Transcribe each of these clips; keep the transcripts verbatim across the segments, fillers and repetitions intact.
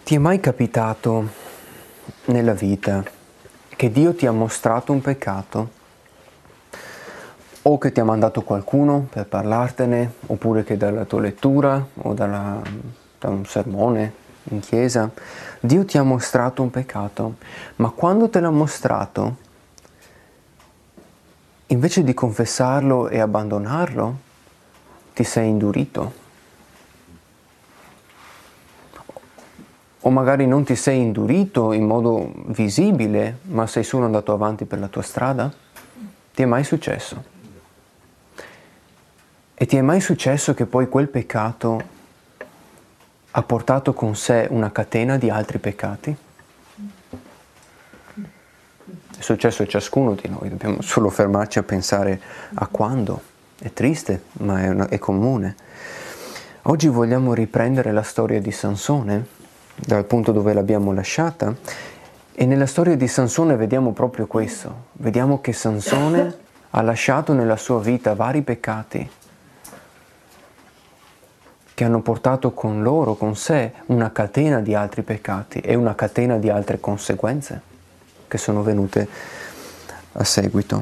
Ti è mai capitato nella vita che Dio ti ha mostrato un peccato? O che ti ha mandato qualcuno per parlartene, oppure che dalla tua lettura o dalla, da un sermone in chiesa, Dio ti ha mostrato un peccato, ma quando te l'ha mostrato, invece di confessarlo e abbandonarlo, ti sei indurito. O magari non ti sei indurito in modo visibile, ma sei solo andato avanti per la tua strada? Ti è mai successo? E ti è mai successo che poi quel peccato ha portato con sé una catena di altri peccati? È successo a ciascuno di noi, dobbiamo solo fermarci a pensare a quando. È triste, ma è, una, è comune. Oggi vogliamo riprendere la storia di Sansone, dal punto dove l'abbiamo lasciata, e nella storia di Sansone vediamo proprio questo. Vediamo che Sansone ha lasciato nella sua vita vari peccati che hanno portato con loro, con sé, una catena di altri peccati e una catena di altre conseguenze che sono venute a seguito.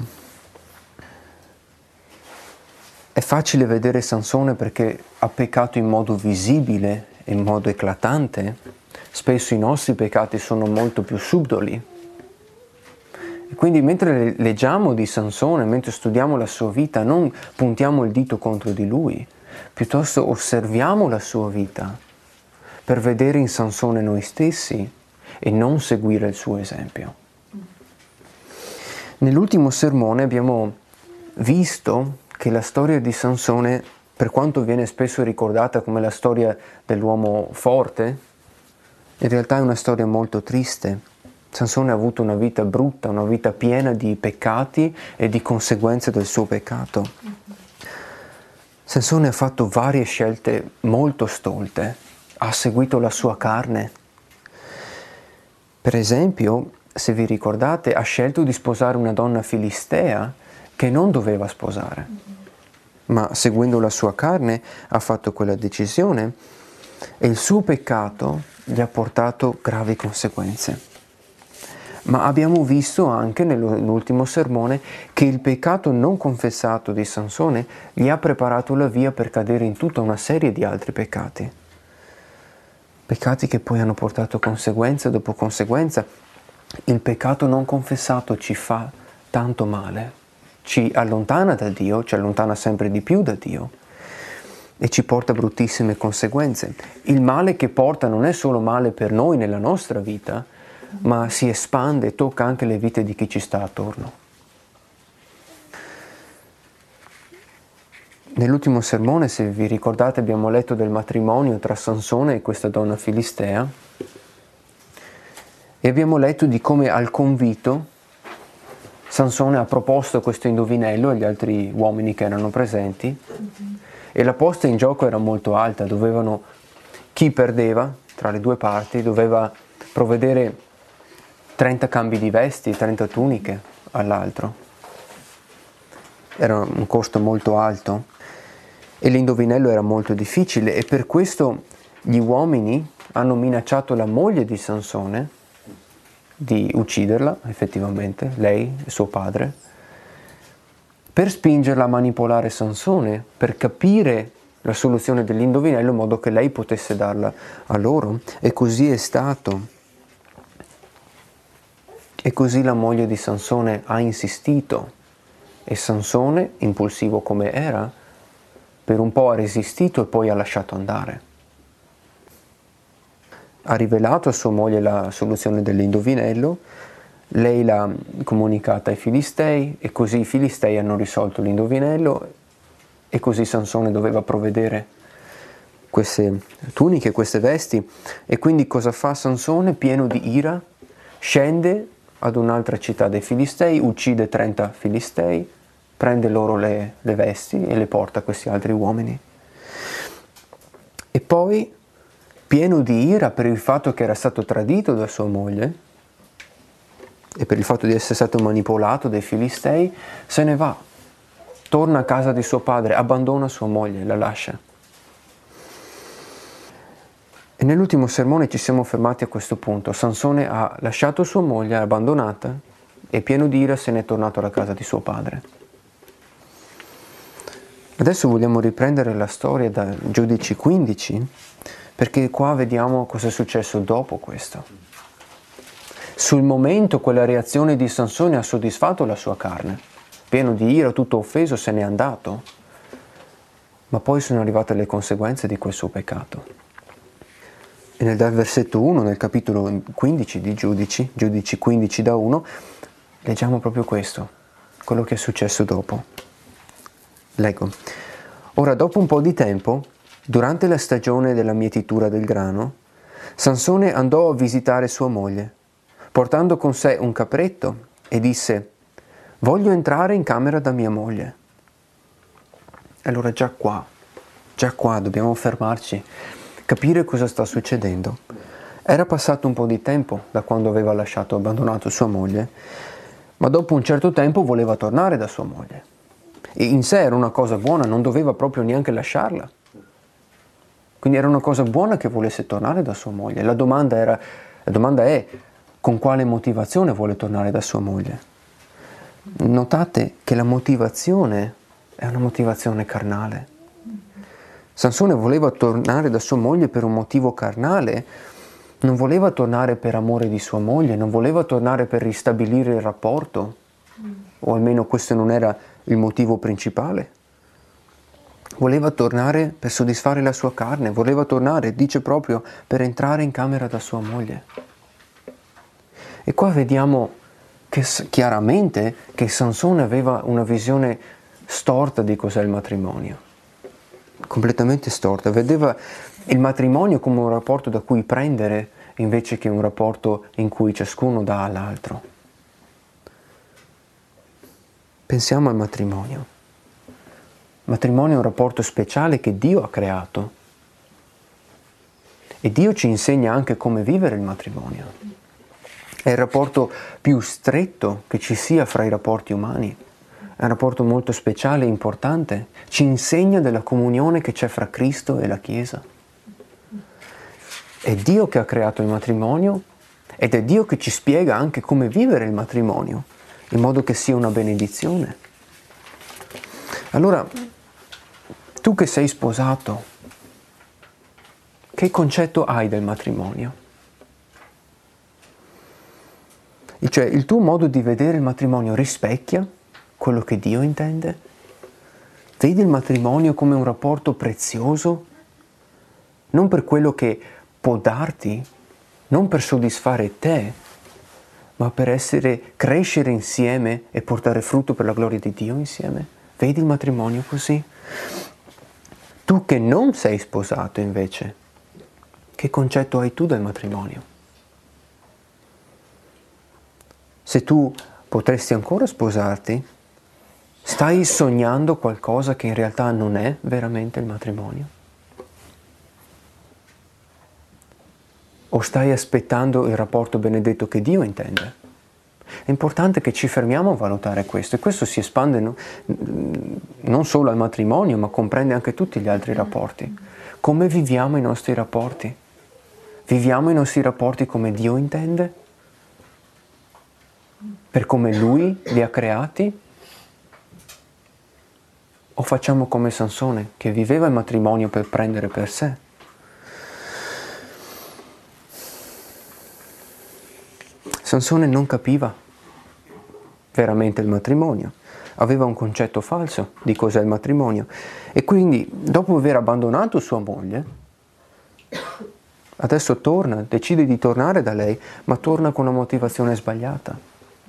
È facile vedere Sansone perché ha peccato in modo visibile, in modo eclatante. Spesso i nostri peccati sono molto più subdoli. E quindi mentre leggiamo di Sansone, mentre studiamo la sua vita, non puntiamo il dito contro di lui, piuttosto osserviamo la sua vita per vedere in Sansone noi stessi e non seguire il suo esempio. Nell'ultimo sermone abbiamo visto che la storia di Sansone, per quanto viene spesso ricordata come la storia dell'uomo forte, in realtà è una storia molto triste. Sansone ha avuto una vita brutta, una vita piena di peccati e di conseguenze del suo peccato. Sansone ha fatto varie scelte molto stolte, ha seguito la sua carne. Per esempio, se vi ricordate, ha scelto di sposare una donna filistea che non doveva sposare, ma seguendo la sua carne ha fatto quella decisione e il suo peccato gli ha portato gravi conseguenze. Ma abbiamo visto anche nell'ultimo sermone che il peccato non confessato di Sansone gli ha preparato la via per cadere in tutta una serie di altri peccati. Peccati che poi hanno portato conseguenza dopo conseguenza. Il peccato non confessato ci fa tanto male, ci allontana da Dio, ci allontana sempre di più da Dio e ci porta bruttissime conseguenze. Il male che porta non è solo male per noi nella nostra vita, ma si espande e tocca anche le vite di chi ci sta attorno. Nell'ultimo sermone, se vi ricordate, abbiamo letto del matrimonio tra Sansone e questa donna filistea e abbiamo letto di come al convito Sansone ha proposto questo indovinello agli altri uomini che erano presenti e la posta in gioco era molto alta, dovevano, chi perdeva tra le due parti doveva provvedere trenta cambi di vesti, trenta tuniche all'altro. Era un costo molto alto e l'indovinello era molto difficile e per questo gli uomini hanno minacciato la moglie di Sansone di ucciderla, effettivamente, lei e suo padre, per spingerla a manipolare Sansone, per capire la soluzione dell'indovinello in modo che lei potesse darla a loro. E così è stato. E così la moglie di Sansone ha insistito e Sansone, impulsivo come era, per un po' ha resistito e poi ha lasciato andare. Ha rivelato a sua moglie la soluzione dell'indovinello, lei l'ha comunicata ai Filistei e così i Filistei hanno risolto l'indovinello e così Sansone doveva provvedere queste tuniche, queste vesti. E quindi cosa fa Sansone? Pieno di ira, scende ad un'altra città dei Filistei, uccide trenta Filistei, prende loro le, le vesti e le porta a questi altri uomini. E poi, pieno di ira per il fatto che era stato tradito da sua moglie e per il fatto di essere stato manipolato dai Filistei, se ne va, torna a casa di suo padre, abbandona sua moglie, la lascia. E nell'ultimo sermone ci siamo fermati a questo punto. Sansone ha lasciato sua moglie, abbandonata, e pieno di ira se n'è tornato alla casa di suo padre. Adesso vogliamo riprendere la storia da Giudici quindici, perché qua vediamo cosa è successo dopo questo. Sul momento quella reazione di Sansone ha soddisfatto la sua carne. Pieno di ira, tutto offeso, se n'è andato. Ma poi sono arrivate le conseguenze di quel suo peccato. E nel dal versetto uno, nel capitolo quindici di Giudici, Giudici quindici da uno, leggiamo proprio questo, quello che è successo dopo. Leggo. Ora, dopo un po' di tempo, durante la stagione della mietitura del grano, Sansone andò a visitare sua moglie, portando con sé un capretto, e disse: «Voglio entrare in camera da mia moglie». Allora già qua, già qua dobbiamo fermarci, capire cosa sta succedendo. Era passato un po' di tempo da quando aveva lasciato abbandonato sua moglie, ma dopo un certo tempo voleva tornare da sua moglie. E in sé era una cosa buona, non doveva proprio neanche lasciarla. Quindi era una cosa buona che volesse tornare da sua moglie. La domanda era, la domanda è, con quale motivazione vuole tornare da sua moglie? Notate che la motivazione è una motivazione carnale. Sansone voleva tornare da sua moglie per un motivo carnale, non voleva tornare per amore di sua moglie, non voleva tornare per ristabilire il rapporto, o almeno questo non era il motivo principale. Voleva tornare per soddisfare la sua carne, voleva tornare, dice proprio, per entrare in camera da sua moglie. E qua vediamo che, chiaramente che Sansone aveva una visione storta di cos'è il matrimonio. Completamente storta. Vedeva il matrimonio come un rapporto da cui prendere invece che un rapporto in cui ciascuno dà all'altro. Pensiamo al matrimonio. Il matrimonio è un rapporto speciale che Dio ha creato e Dio ci insegna anche come vivere il matrimonio. È il rapporto più stretto che ci sia fra i rapporti umani. È un rapporto molto speciale e importante. Ci insegna della comunione che c'è fra Cristo e la Chiesa. È Dio che ha creato il matrimonio ed è Dio che ci spiega anche come vivere il matrimonio, in modo che sia una benedizione. Allora, tu che sei sposato, che concetto hai del matrimonio? Cioè, il tuo modo di vedere il matrimonio rispecchia quello che Dio intende? Vedi il matrimonio come un rapporto prezioso? Non per quello che può darti, non per soddisfare te, ma per essere, crescere insieme e portare frutto per la gloria di Dio insieme? Vedi il matrimonio così? Tu che non sei sposato invece, che concetto hai tu del matrimonio? Se tu potresti ancora sposarti, stai sognando qualcosa che in realtà non è veramente il matrimonio? O stai aspettando il rapporto benedetto che Dio intende? È importante che ci fermiamo a valutare questo, e questo si espande no, non solo al matrimonio, ma comprende anche tutti gli altri rapporti. Come viviamo i nostri rapporti? Viviamo i nostri rapporti come Dio intende? Per come Lui li ha creati? O facciamo come Sansone, che viveva il matrimonio per prendere per sé? Sansone non capiva veramente il matrimonio, aveva un concetto falso di cos'è il matrimonio, e quindi dopo aver abbandonato sua moglie, adesso torna, decide di tornare da lei, ma torna con una motivazione sbagliata.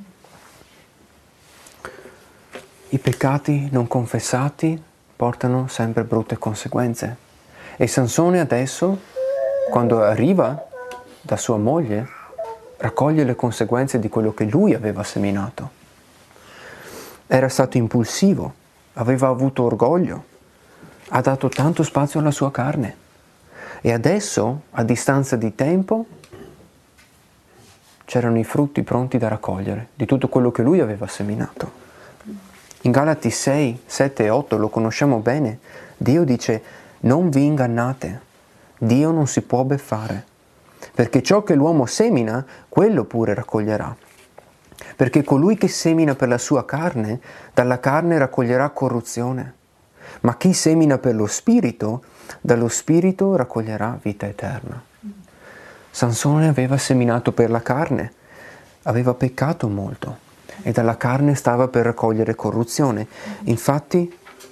I peccati non confessati portano sempre brutte conseguenze. E Sansone adesso, quando arriva da sua moglie, raccoglie le conseguenze di quello che lui aveva seminato. Era stato impulsivo, aveva avuto orgoglio, ha dato tanto spazio alla sua carne. E adesso, a distanza di tempo, c'erano i frutti pronti da raccogliere di tutto quello che lui aveva seminato. In Galati sei, sette e otto lo conosciamo bene. Dio dice: non vi ingannate, Dio non si può beffare, perché ciò che l'uomo semina, quello pure raccoglierà. Perché colui che semina per la sua carne, dalla carne raccoglierà corruzione, ma chi semina per lo Spirito, dallo Spirito raccoglierà vita eterna. Sansone aveva seminato per la carne, aveva peccato molto e dalla carne stava per raccogliere corruzione. Infatti,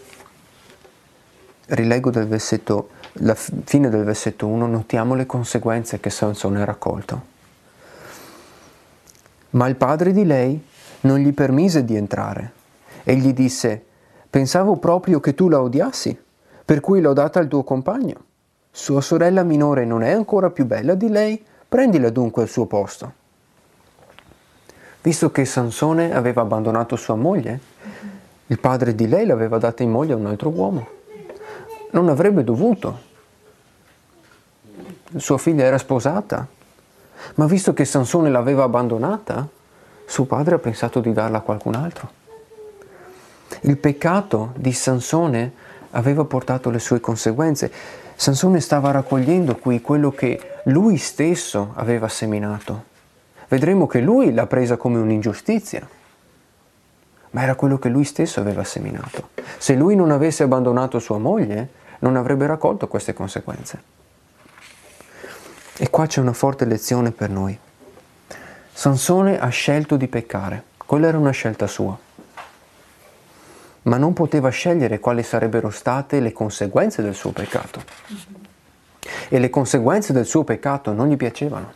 rileggo dal versetto, la fine del versetto uno, notiamo le conseguenze che Sansone ha raccolto. Ma il padre di lei non gli permise di entrare e gli disse: pensavo proprio che tu la odiassi, per cui l'ho data al tuo compagno. Sua sorella minore non è ancora più bella di lei? Prendila dunque al suo posto. Visto che Sansone aveva abbandonato sua moglie, il padre di lei l'aveva data in moglie a un altro uomo. Non avrebbe dovuto. Sua figlia era sposata, ma visto che Sansone l'aveva abbandonata, suo padre ha pensato di darla a qualcun altro. Il peccato di Sansone aveva portato le sue conseguenze. Sansone stava raccogliendo qui quello che lui stesso aveva seminato. Vedremo che lui l'ha presa come un'ingiustizia, ma era quello che lui stesso aveva seminato. Se lui non avesse abbandonato sua moglie, non avrebbe raccolto queste conseguenze. E qua c'è una forte lezione per noi. Sansone ha scelto di peccare, quella era una scelta sua, ma non poteva scegliere quali sarebbero state le conseguenze del suo peccato. E le conseguenze del suo peccato non gli piacevano.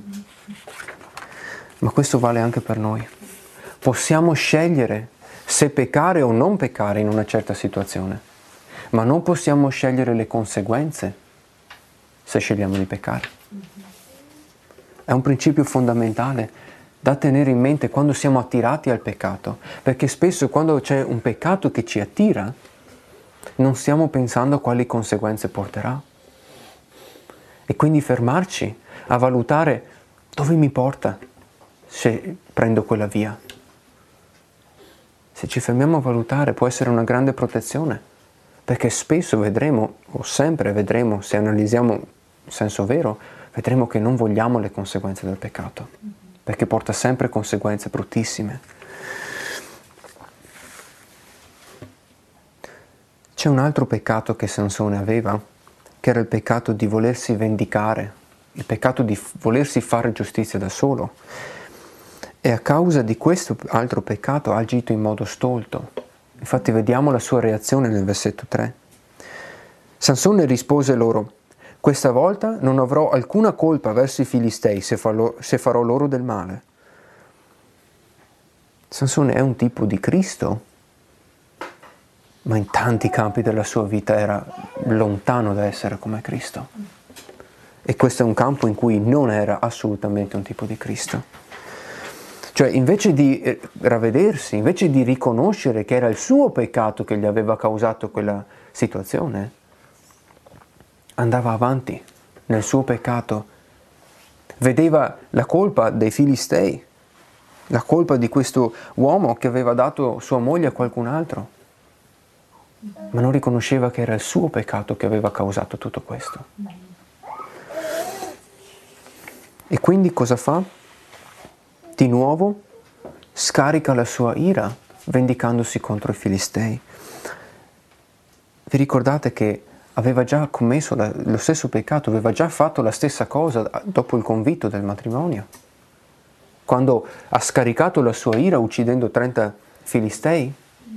Ma questo vale anche per noi. Possiamo scegliere se peccare o non peccare in una certa situazione, ma non possiamo scegliere le conseguenze se scegliamo di peccare. È un principio fondamentale da tenere in mente quando siamo attirati al peccato, perché spesso quando c'è un peccato che ci attira, non stiamo pensando a quali conseguenze porterà. E quindi fermarci a valutare dove mi porta se prendo quella via. Se ci fermiamo a valutare può essere una grande protezione, perché spesso vedremo, o sempre vedremo, se analizziamo in senso vero, vedremo che non vogliamo le conseguenze del peccato, perché porta sempre conseguenze bruttissime. C'è un altro peccato che Sansone aveva, che era il peccato di volersi vendicare, il peccato di volersi fare giustizia da solo. E a causa di questo altro peccato ha agito in modo stolto. Infatti vediamo la sua reazione nel versetto tre. Sansone rispose loro: questa volta non avrò alcuna colpa verso i Filistei se, farò, se farò loro del male. Sansone è un tipo di Cristo, ma in tanti campi della sua vita era lontano da essere come Cristo. E questo è un campo in cui non era assolutamente un tipo di Cristo. Cioè, invece di ravvedersi, invece di riconoscere che era il suo peccato che gli aveva causato quella situazione, andava avanti nel suo peccato, vedeva la colpa dei Filistei, la colpa di questo uomo che aveva dato sua moglie a qualcun altro, ma non riconosceva che era il suo peccato che aveva causato tutto questo. E quindi cosa fa? Di nuovo scarica la sua ira vendicandosi contro i Filistei. Vi ricordate che aveva già commesso la, lo stesso peccato, aveva già fatto la stessa cosa dopo il convitto del matrimonio, quando ha scaricato la sua ira uccidendo trenta Filistei.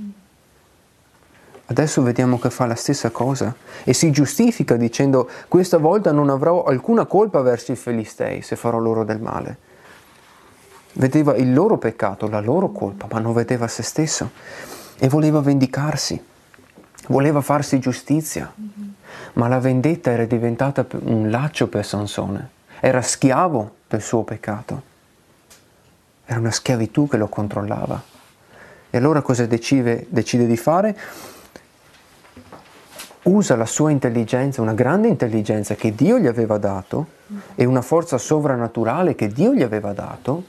Adesso vediamo che fa la stessa cosa e si giustifica dicendo: questa volta non avrò alcuna colpa verso i Filistei se farò loro del male. Vedeva il loro peccato, la loro colpa, ma non vedeva se stesso e voleva vendicarsi, voleva farsi giustizia, ma la vendetta era diventata un laccio per Sansone, era schiavo del suo peccato, era una schiavitù che lo controllava. E allora cosa decide, decide di fare? Usa la sua intelligenza, una grande intelligenza che Dio gli aveva dato e una forza sovrannaturale che Dio gli aveva dato,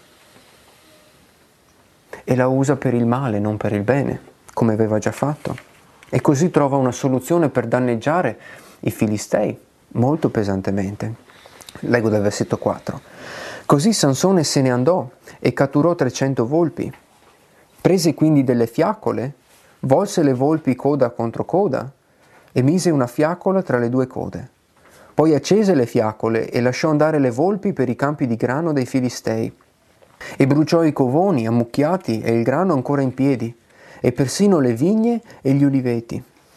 e la usa per il male, non per il bene, come aveva già fatto. E così trova una soluzione per danneggiare i Filistei, molto pesantemente. Leggo dal versetto quattro. Così Sansone se ne andò e catturò trecento volpi. Prese quindi delle fiaccole, volse le volpi coda contro coda e mise una fiaccola tra le due code. Poi accese le fiaccole e lasciò andare le volpi per i campi di grano dei Filistei. E bruciò i covoni ammucchiati e il grano ancora in piedi, e persino le vigne e gli uliveti.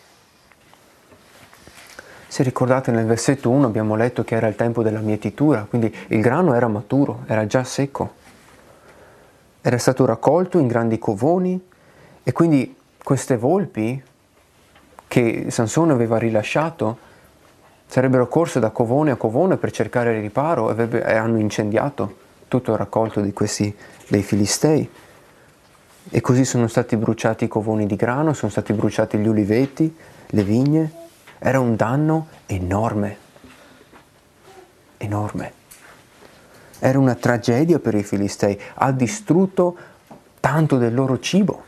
Se ricordate nel versetto uno abbiamo letto che era il tempo della mietitura, quindi il grano era maturo, era già secco. Era stato raccolto in grandi covoni e quindi queste volpi che Sansone aveva rilasciato sarebbero corse da covone a covone per cercare riparo e hanno incendiato tutto il raccolto di questi, dei Filistei. E così sono stati bruciati i covoni di grano, sono stati bruciati gli uliveti, le vigne. Era un danno enorme, enorme. Era una tragedia per i Filistei, ha distrutto tanto del loro cibo.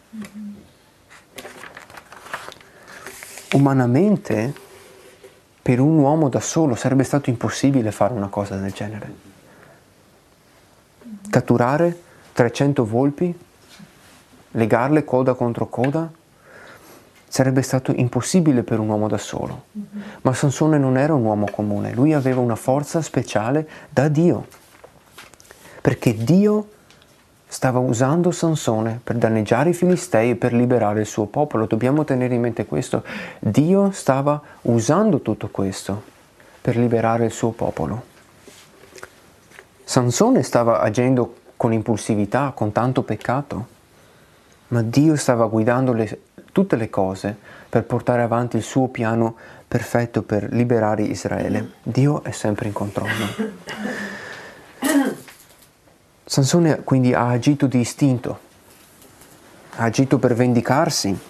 Umanamente, per un uomo da solo sarebbe stato impossibile fare una cosa del genere. Catturare trecento volpi, legarle coda contro coda, sarebbe stato impossibile per un uomo da solo. Ma Sansone non era un uomo comune, lui aveva una forza speciale da Dio. Perché Dio stava usando Sansone per danneggiare i Filistei e per liberare il suo popolo. Dobbiamo tenere in mente questo. Dio stava usando tutto questo per liberare il suo popolo. Sansone stava agendo con impulsività, con tanto peccato, ma Dio stava guidando le, tutte le cose per portare avanti il suo piano perfetto per liberare Israele. Dio è sempre in controllo. Sansone quindi ha agito di istinto, ha agito per vendicarsi,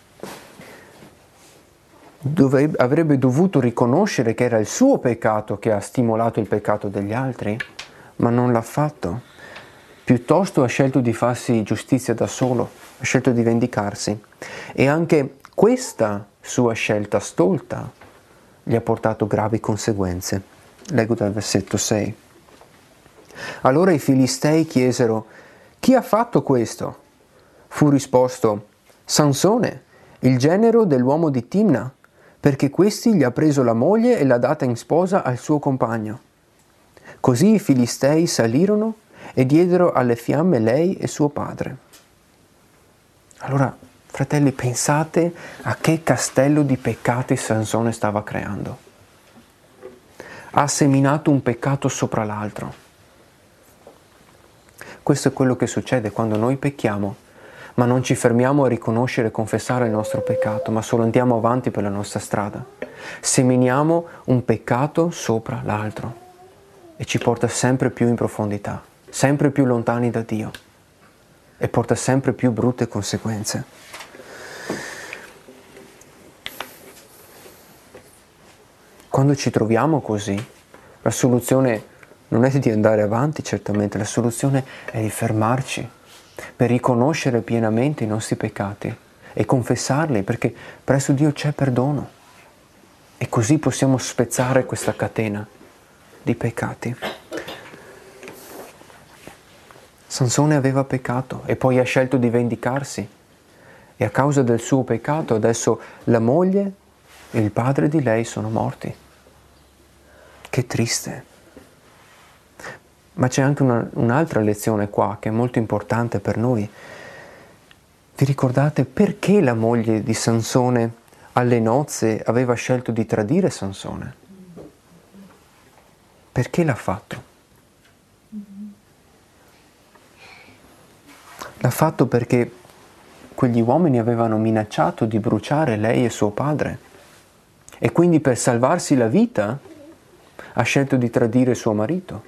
dove avrebbe dovuto riconoscere che era il suo peccato che ha stimolato il peccato degli altri, ma non l'ha fatto. Piuttosto ha scelto di farsi giustizia da solo, ha scelto di vendicarsi. E anche questa sua scelta stolta gli ha portato gravi conseguenze. Leggo dal versetto sei. Allora i Filistei chiesero: chi ha fatto questo? Fu risposto: Sansone, il genero dell'uomo di Timna, perché questi gli ha preso la moglie e l'ha data in sposa al suo compagno. Così i Filistei salirono e diedero alle fiamme lei e suo padre. Allora, fratelli, pensate a che castello di peccati Sansone stava creando. Ha seminato un peccato sopra l'altro. Questo è quello che succede quando noi pecchiamo, ma non ci fermiamo a riconoscere e confessare il nostro peccato, ma solo andiamo avanti per la nostra strada. Seminiamo un peccato sopra l'altro e ci porta sempre più in profondità, sempre più lontani da Dio e porta sempre più brutte conseguenze. Quando ci troviamo così, la soluzione non è di andare avanti, certamente, la soluzione è di fermarci per riconoscere pienamente i nostri peccati e confessarli, perché presso Dio c'è perdono e così possiamo spezzare questa catena di peccati. Sansone aveva peccato e poi ha scelto di vendicarsi e a causa del suo peccato adesso la moglie e il padre di lei sono morti. Che triste. Ma c'è anche una, un'altra lezione qua che è molto importante per noi. Vi ricordate perché la moglie di Sansone alle nozze aveva scelto di tradire Sansone? Perché l'ha fatto? L'ha fatto perché quegli uomini avevano minacciato di bruciare lei e suo padre e quindi per salvarsi la vita ha scelto di tradire suo marito.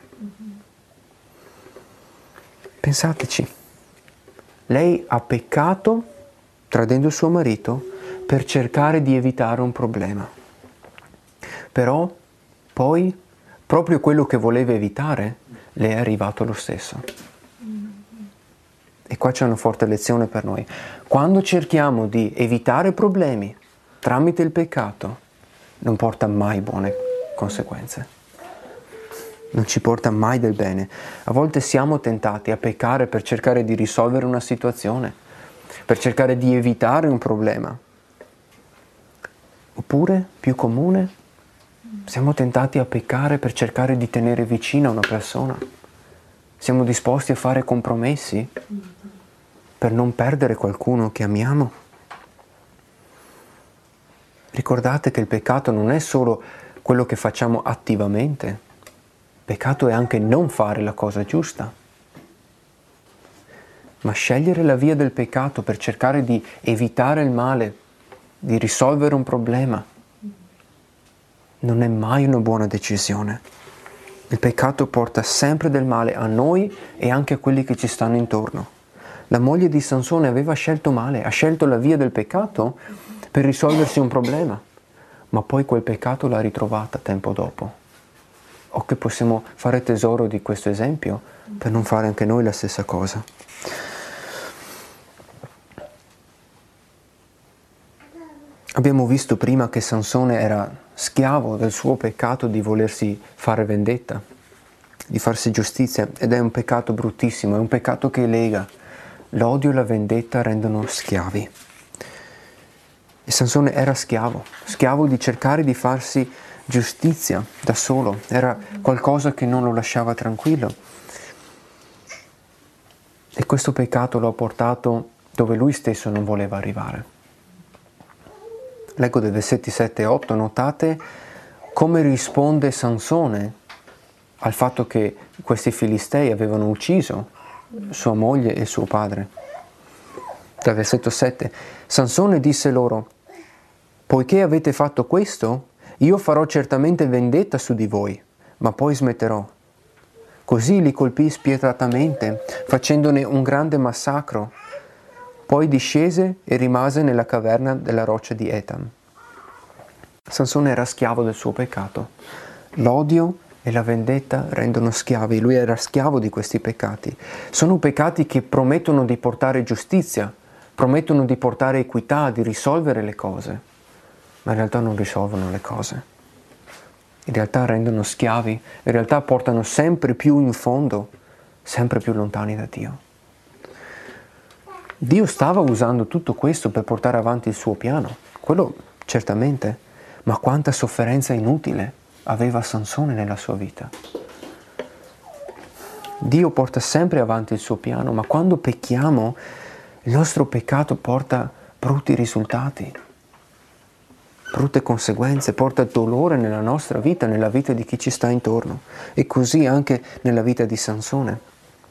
Pensateci, lei ha peccato tradendo suo marito per cercare di evitare un problema. Però poi proprio quello che voleva evitare le è arrivato lo stesso. E qua c'è una forte lezione per noi. Quando cerchiamo di evitare problemi tramite il peccato, non porta mai buone conseguenze. Non ci porta mai del bene. A volte siamo tentati a peccare per cercare di risolvere una situazione, per cercare di evitare un problema. Oppure, più comune, siamo tentati a peccare per cercare di tenere vicina una persona. Siamo disposti a fare compromessi per non perdere qualcuno che amiamo. Ricordate che il peccato non è solo quello che facciamo attivamente. Il peccato è anche non fare la cosa giusta. Ma scegliere la via del peccato per cercare di evitare il male, di risolvere un problema, non è mai una buona decisione. Il peccato porta sempre del male a noi e anche a quelli che ci stanno intorno. La moglie di Sansone aveva scelto male, ha scelto la via del peccato per risolversi un problema, ma poi quel peccato l'ha ritrovata tempo dopo. O che possiamo fare tesoro di questo esempio per non fare anche noi la stessa cosa. Abbiamo visto prima che Sansone era schiavo del suo peccato di volersi fare vendetta, di farsi giustizia, ed è un peccato bruttissimo, è un peccato che lega. L'odio e la vendetta rendono schiavi. E Sansone era schiavo, schiavo di cercare di farsi giustizia da solo, era qualcosa che non lo lasciava tranquillo. E questo peccato lo ha portato dove lui stesso non voleva arrivare. Leggo dai versetti sette e otto, notate come risponde Sansone al fatto che questi filistei avevano ucciso sua moglie e suo padre. Dal versetto sette, Sansone disse loro: poiché avete fatto questo, io farò certamente vendetta su di voi, ma poi smetterò. Così li colpì spietatamente, facendone un grande massacro. Poi discese e rimase nella caverna della roccia di Etam. Sansone era schiavo del suo peccato. L'odio e la vendetta rendono schiavi. Lui era schiavo di questi peccati. Sono peccati che promettono di portare giustizia, promettono di portare equità, di risolvere le cose, ma in realtà non risolvono le cose. In realtà rendono schiavi, in realtà portano sempre più in fondo, sempre più lontani da Dio. Dio stava usando tutto questo per portare avanti il suo piano, quello certamente, ma quanta sofferenza inutile aveva Sansone nella sua vita. Dio porta sempre avanti il suo piano, ma quando pecchiamo, il nostro peccato porta brutti risultati, brutte conseguenze, porta dolore nella nostra vita, nella vita di chi ci sta intorno, e così anche nella vita di Sansone.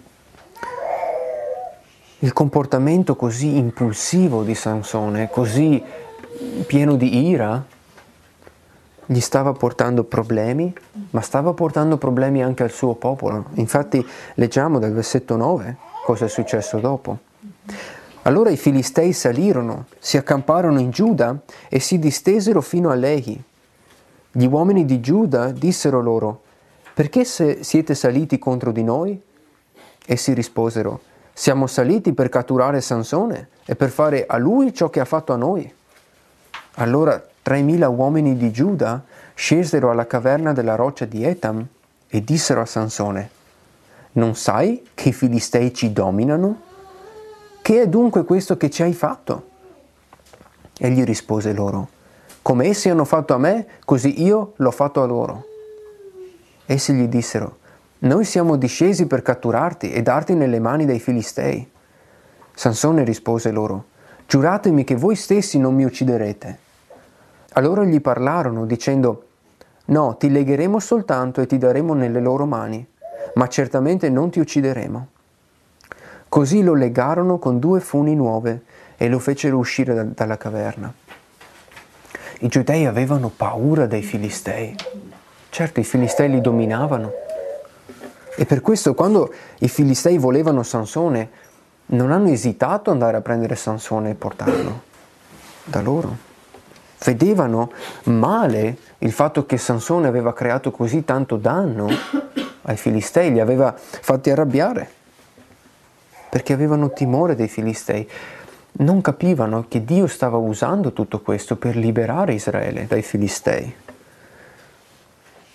Il comportamento così impulsivo di Sansone, così pieno di ira, gli stava portando problemi, ma stava portando problemi anche al suo popolo. Infatti leggiamo dal versetto nove cosa è successo dopo. Allora i Filistei salirono, si accamparono in Giuda e si distesero fino a Lehi. Gli uomini di Giuda dissero loro: perché se siete saliti contro di noi? Essi risposero: siamo saliti per catturare Sansone e per fare a lui ciò che ha fatto a noi. Allora tremila uomini di Giuda scesero alla caverna della roccia di Etam e dissero a Sansone: non sai che i Filistei ci dominano? Che è dunque questo che ci hai fatto? Egli rispose loro: come essi hanno fatto a me, così io l'ho fatto a loro. Essi gli dissero: noi siamo discesi per catturarti e darti nelle mani dei Filistei. Sansone rispose loro: giuratemi che voi stessi non mi ucciderete. Allora gli parlarono dicendo: no, ti legheremo soltanto e ti daremo nelle loro mani, ma certamente non ti uccideremo. Così lo legarono con due funi nuove e lo fecero uscire da, dalla caverna. I giudei avevano paura dei Filistei. Certo, i Filistei li dominavano. E per questo quando i Filistei volevano Sansone, non hanno esitato ad andare a prendere Sansone e portarlo da loro. Vedevano male il fatto che Sansone aveva creato così tanto danno ai Filistei, li aveva fatti arrabbiare, perché avevano timore dei Filistei. Non capivano che Dio stava usando tutto questo per liberare Israele dai Filistei.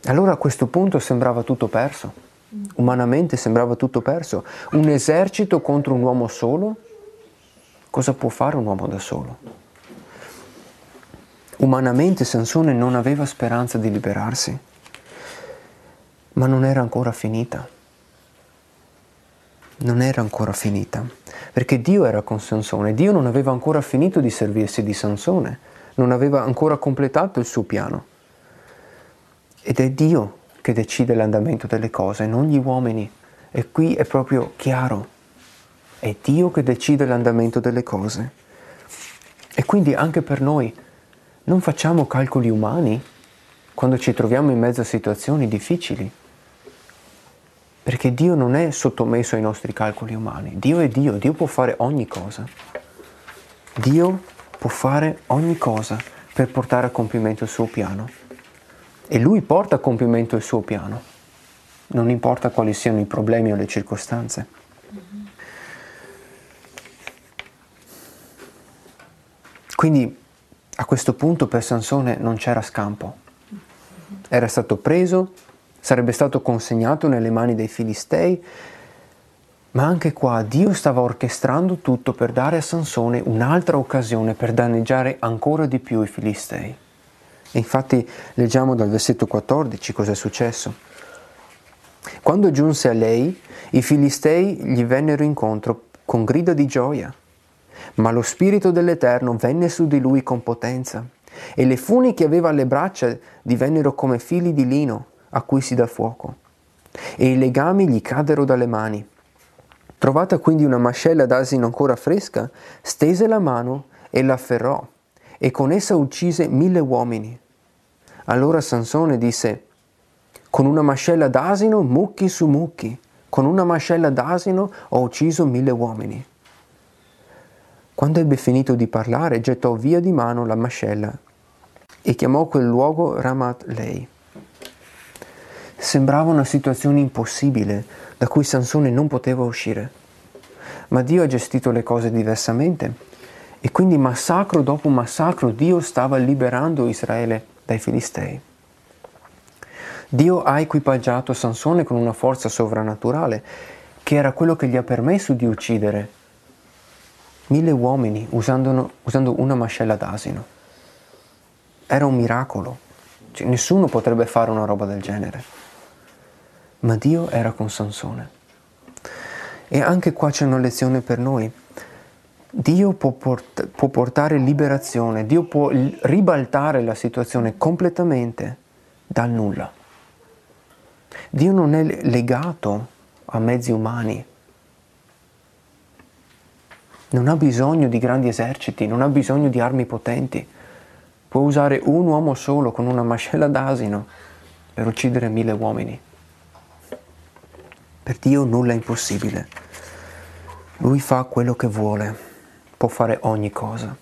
Allora a questo punto sembrava tutto perso, umanamente sembrava tutto perso. Un esercito contro un uomo solo? Cosa può fare un uomo da solo? Umanamente Sansone non aveva speranza di liberarsi, ma non era ancora finita. Non era ancora finita, perché Dio era con Sansone. Dio non aveva ancora finito di servirsi di Sansone, non aveva ancora completato il suo piano. Ed è Dio che decide l'andamento delle cose, non gli uomini. E qui è proprio chiaro. È Dio che decide l'andamento delle cose. E quindi anche per noi non facciamo calcoli umani quando ci troviamo in mezzo a situazioni difficili. Perché Dio non è sottomesso ai nostri calcoli umani. Dio è Dio, Dio può fare ogni cosa. Dio può fare ogni cosa per portare a compimento il suo piano. E Lui porta a compimento il suo piano. Non importa quali siano i problemi o le circostanze. Quindi a questo punto per Sansone non c'era scampo. Era stato preso, sarebbe stato consegnato nelle mani dei Filistei, ma anche qua Dio stava orchestrando tutto per dare a Sansone un'altra occasione per danneggiare ancora di più i Filistei. E infatti leggiamo dal versetto quattordici cosa è successo. Quando giunse a lei, i Filistei gli vennero incontro con grida di gioia, ma lo Spirito dell'Eterno venne su di lui con potenza, e le funi che aveva alle braccia divennero come fili di lino a cui si dà fuoco, e i legami gli caddero dalle mani. Trovata quindi una mascella d'asino ancora fresca, stese la mano e la afferrò, e con essa uccise mille uomini. Allora Sansone disse: con una mascella d'asino mucchi su mucchi, con una mascella d'asino ho ucciso mille uomini. Quando ebbe finito di parlare, gettò via di mano la mascella e chiamò quel luogo Ramat Lei. Sembrava una situazione impossibile da cui Sansone non poteva uscire, ma Dio ha gestito le cose diversamente e quindi massacro dopo massacro Dio stava liberando Israele dai Filistei. Dio ha equipaggiato Sansone con una forza sovrannaturale che era quello che gli ha permesso di uccidere mille uomini usando, usando una mascella d'asino. Era un miracolo, cioè, nessuno potrebbe fare una roba del genere, ma Dio era con Sansone. E anche qua c'è una lezione per noi. Dio può, port- può portare liberazione, Dio può ribaltare la situazione completamente dal nulla. Dio non è legato a mezzi umani, non ha bisogno di grandi eserciti, non ha bisogno di armi potenti. Può usare un uomo solo con una mascella d'asino per uccidere mille uomini. Per Dio nulla è impossibile. Lui fa quello che vuole, può fare ogni cosa.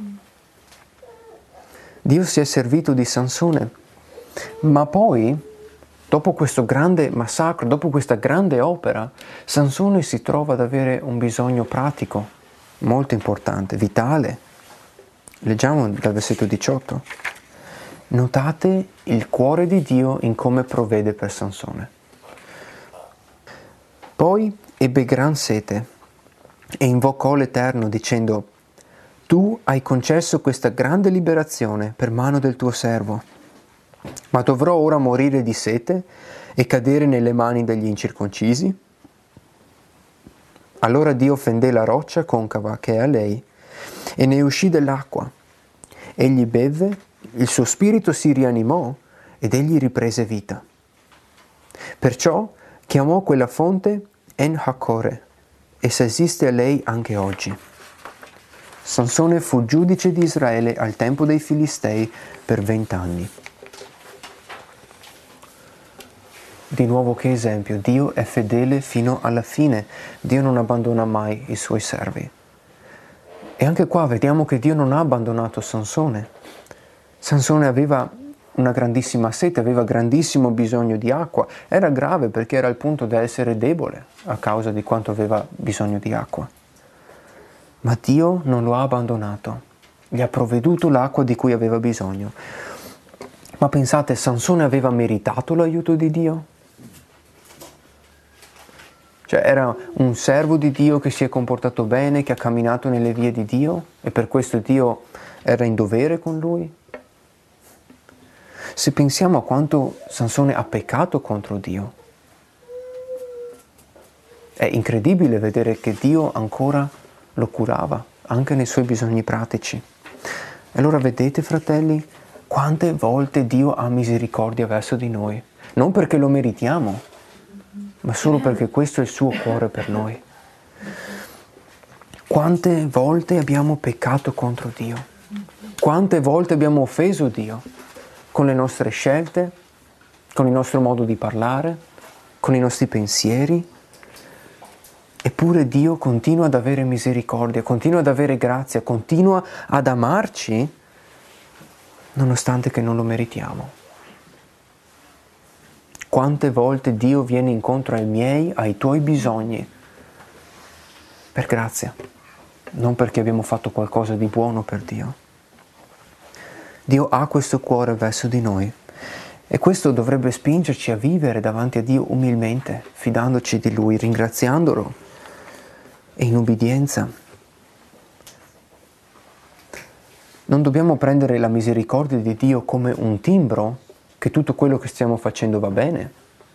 Dio si è servito di Sansone, ma poi, dopo questo grande massacro, dopo questa grande opera, Sansone si trova ad avere un bisogno pratico, molto importante, vitale. Leggiamo dal versetto diciotto. Notate il cuore di Dio in come provvede per Sansone. Poi ebbe gran sete e invocò l'Eterno dicendo: tu hai concesso questa grande liberazione per mano del tuo servo, ma dovrò ora morire di sete e cadere nelle mani degli incirconcisi? Allora Dio fendé la roccia concava che è a lei e ne uscì dell'acqua. Egli bevve, il suo spirito si rianimò ed egli riprese vita. Perciò chiamò quella fonte En-Hakkore, essa esiste a lei anche oggi. Sansone fu giudice di Israele al tempo dei Filistei per vent'anni. Di nuovo che esempio, Dio è fedele fino alla fine, Dio non abbandona mai i suoi servi. E anche qua vediamo che Dio non ha abbandonato Sansone. Sansone aveva una grandissima sete, aveva grandissimo bisogno di acqua, era grave perché era al punto da essere debole a causa di quanto aveva bisogno di acqua. Ma Dio non lo ha abbandonato, gli ha provveduto l'acqua di cui aveva bisogno. Ma pensate, Sansone aveva meritato l'aiuto di Dio? Cioè era un servo di Dio che si è comportato bene, che ha camminato nelle vie di Dio e per questo Dio era in dovere con lui? Se pensiamo a quanto Sansone ha peccato contro Dio, è incredibile vedere che Dio ancora lo curava, anche nei suoi bisogni pratici. E allora vedete, fratelli, quante volte Dio ha misericordia verso di noi, non perché lo meritiamo, ma solo perché questo è il suo cuore per noi. Quante volte abbiamo peccato contro Dio, quante volte abbiamo offeso Dio con le nostre scelte, con il nostro modo di parlare, con i nostri pensieri. Eppure Dio continua ad avere misericordia, continua ad avere grazia, continua ad amarci, nonostante che non lo meritiamo. Quante volte Dio viene incontro ai miei, ai tuoi bisogni, per grazia, non perché abbiamo fatto qualcosa di buono per Dio. Dio ha questo cuore verso di noi e questo dovrebbe spingerci a vivere davanti a Dio umilmente, fidandoci di Lui, ringraziandolo e in ubbidienza. Non dobbiamo prendere la misericordia di Dio come un timbro che tutto quello che stiamo facendo va bene.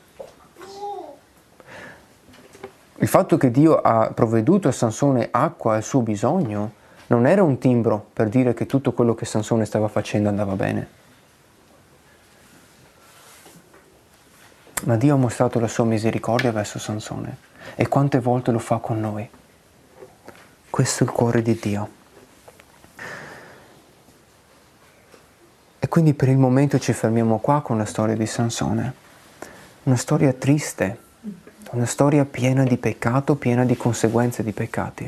Il fatto che Dio ha provveduto a Sansone acqua al suo bisogno non era un timbro per dire che tutto quello che Sansone stava facendo andava bene. Ma Dio ha mostrato la sua misericordia verso Sansone e quante volte lo fa con noi. Questo è il cuore di Dio. E quindi per il momento ci fermiamo qua con la storia di Sansone. Una storia triste, una storia piena di peccato, piena di conseguenze di peccati.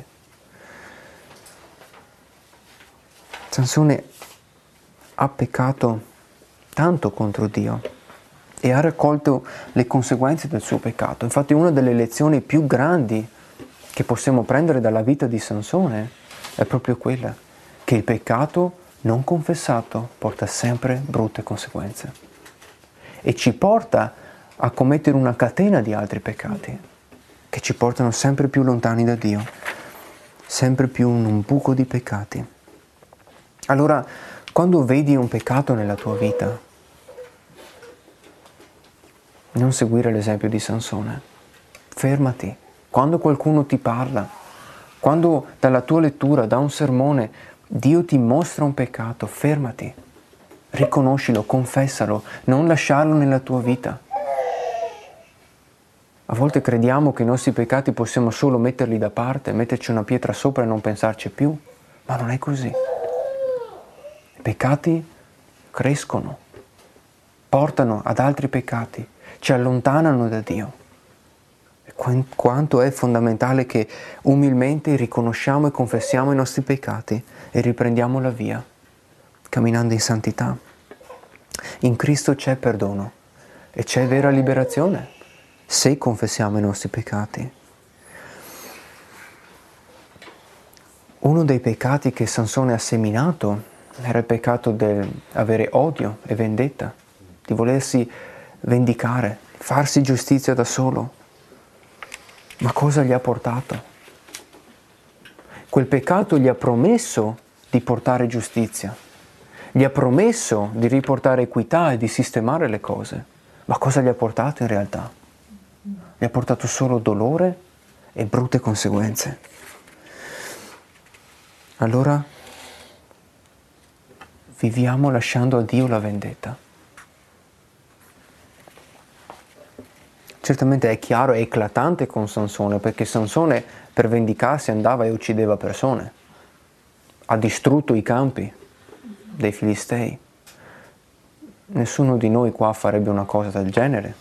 Sansone ha peccato tanto contro Dio e ha raccolto le conseguenze del suo peccato. Infatti una delle lezioni più grandi che possiamo prendere dalla vita di Sansone è proprio quella, che il peccato non confessato porta sempre brutte conseguenze e ci porta a commettere una catena di altri peccati che ci portano sempre più lontani da Dio, sempre più in un buco di peccati. Allora, quando vedi un peccato nella tua vita, non seguire l'esempio di Sansone, fermati. Quando qualcuno ti parla, quando dalla tua lettura, da un sermone, Dio ti mostra un peccato, fermati, riconoscilo, confessalo, non lasciarlo nella tua vita. A volte crediamo che i nostri peccati possiamo solo metterli da parte, metterci una pietra sopra e non pensarci più, ma non è così. I peccati crescono, portano ad altri peccati, ci allontanano da Dio. E quanto è fondamentale che umilmente riconosciamo e confessiamo i nostri peccati e riprendiamo la via, camminando in santità. In Cristo c'è perdono e c'è vera liberazione se confessiamo i nostri peccati. Uno dei peccati che Sansone ha seminato era il peccato di avere odio e vendetta, di volersi vendicare, farsi giustizia da solo. Ma cosa gli ha portato? Quel peccato gli ha promesso di portare giustizia, gli ha promesso di riportare equità e di sistemare le cose. Ma cosa gli ha portato in realtà? Gli ha portato solo dolore e brutte conseguenze. Allora viviamo lasciando a Dio la vendetta. Certamente è chiaro e eclatante con Sansone, perché Sansone per vendicarsi andava e uccideva persone. Ha distrutto i campi dei Filistei. Nessuno di noi qua farebbe una cosa del genere.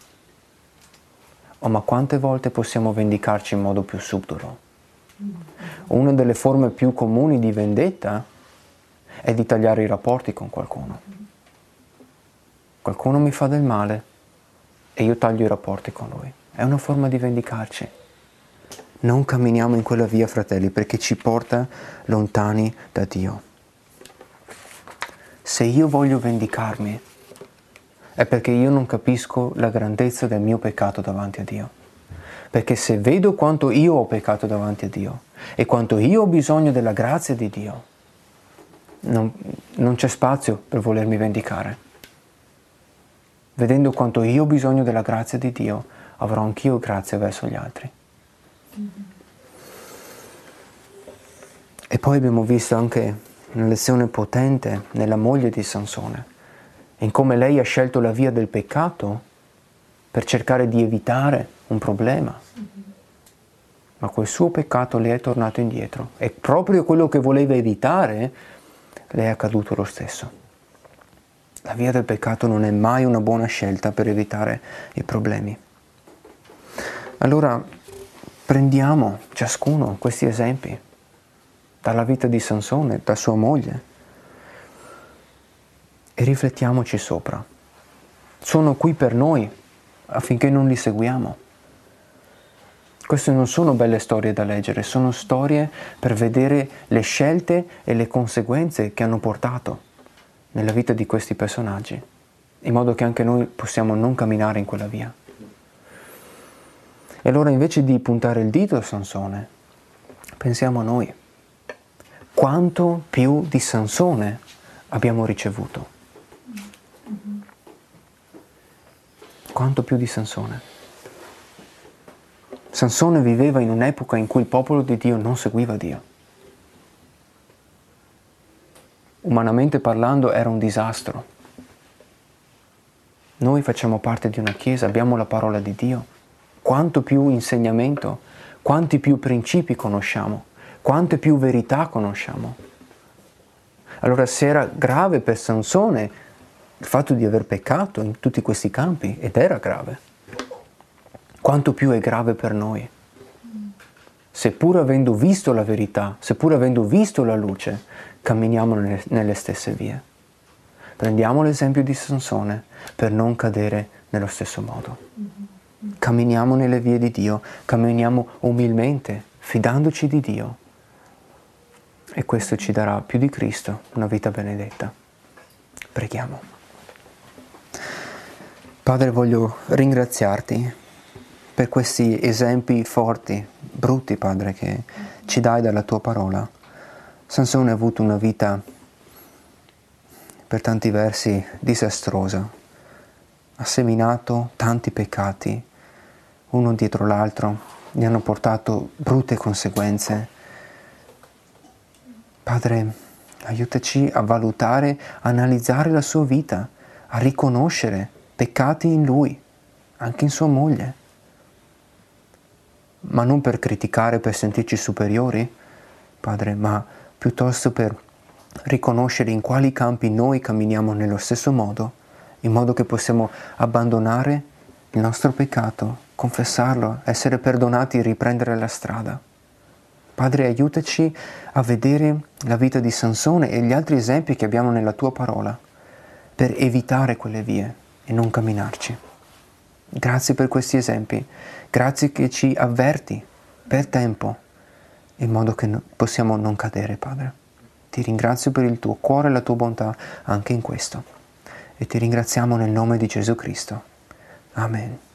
Oh, ma quante volte possiamo vendicarci in modo più subdolo? Una delle forme più comuni di vendetta è di tagliare i rapporti con qualcuno. Qualcuno mi fa del male e io taglio i rapporti con lui. È una forma di vendicarci. Non camminiamo in quella via, fratelli, perché ci porta lontani da Dio. Se io voglio vendicarmi, è perché io non capisco la grandezza del mio peccato davanti a Dio. Perché se vedo quanto io ho peccato davanti a Dio e quanto io ho bisogno della grazia di Dio, non, non c'è spazio per volermi vendicare. Vedendo quanto io ho bisogno della grazia di Dio, avrò anch'io grazia verso gli altri. Mm-hmm. E poi abbiamo visto anche una lezione potente nella moglie di Sansone, in come lei ha scelto la via del peccato per cercare di evitare un problema. Mm-hmm. Ma quel suo peccato le è tornato indietro e proprio quello che voleva evitare le è accaduto lo stesso. La via del peccato non è mai una buona scelta per evitare i problemi. Allora prendiamo ciascuno questi esempi dalla vita di Sansone, da sua moglie, e riflettiamoci sopra. Sono qui per noi affinché non li seguiamo. Queste non sono belle storie da leggere, sono storie per vedere le scelte e le conseguenze che hanno portato nella vita di questi personaggi, in modo che anche noi possiamo non camminare in quella via. E allora invece di puntare il dito a Sansone, pensiamo a noi. Quanto più di Sansone abbiamo ricevuto? Quanto più di Sansone? Sansone viveva in un'epoca in cui il popolo di Dio non seguiva Dio. Umanamente parlando era un disastro. Noi facciamo parte di una chiesa, abbiamo la parola di Dio. Quanto più insegnamento, quanti più principi conosciamo, quante più verità conosciamo. Allora se era grave per Sansone il fatto di aver peccato in tutti questi campi, ed era grave, quanto più è grave per noi. Seppur avendo visto la verità, seppur avendo visto la luce, camminiamo nelle, nelle stesse vie. Prendiamo l'esempio di Sansone per non cadere nello stesso modo. Camminiamo nelle vie di Dio, camminiamo umilmente, fidandoci di Dio. E questo ci darà più di Cristo una vita benedetta. Preghiamo. Padre, voglio ringraziarti per questi esempi forti, brutti, Padre, che ci dai dalla tua parola. Sansone ha avuto una vita per tanti versi disastrosa. Ha seminato tanti peccati, uno dietro l'altro, gli hanno portato brutte conseguenze. Padre, aiutaci a valutare, a analizzare la sua vita, a riconoscere peccati in lui, anche in sua moglie. Ma non per criticare, per sentirci superiori, Padre, ma piuttosto per riconoscere in quali campi noi camminiamo nello stesso modo, in modo che possiamo abbandonare il nostro peccato, confessarlo, essere perdonati e riprendere la strada. Padre, aiutaci a vedere la vita di Sansone e gli altri esempi che abbiamo nella tua parola, per evitare quelle vie e non camminarci. Grazie per questi esempi, grazie che ci avverti per tempo, in modo che possiamo non cadere, Padre. Ti ringrazio per il tuo cuore e la tua bontà anche in questo. E ti ringraziamo nel nome di Gesù Cristo. Amen.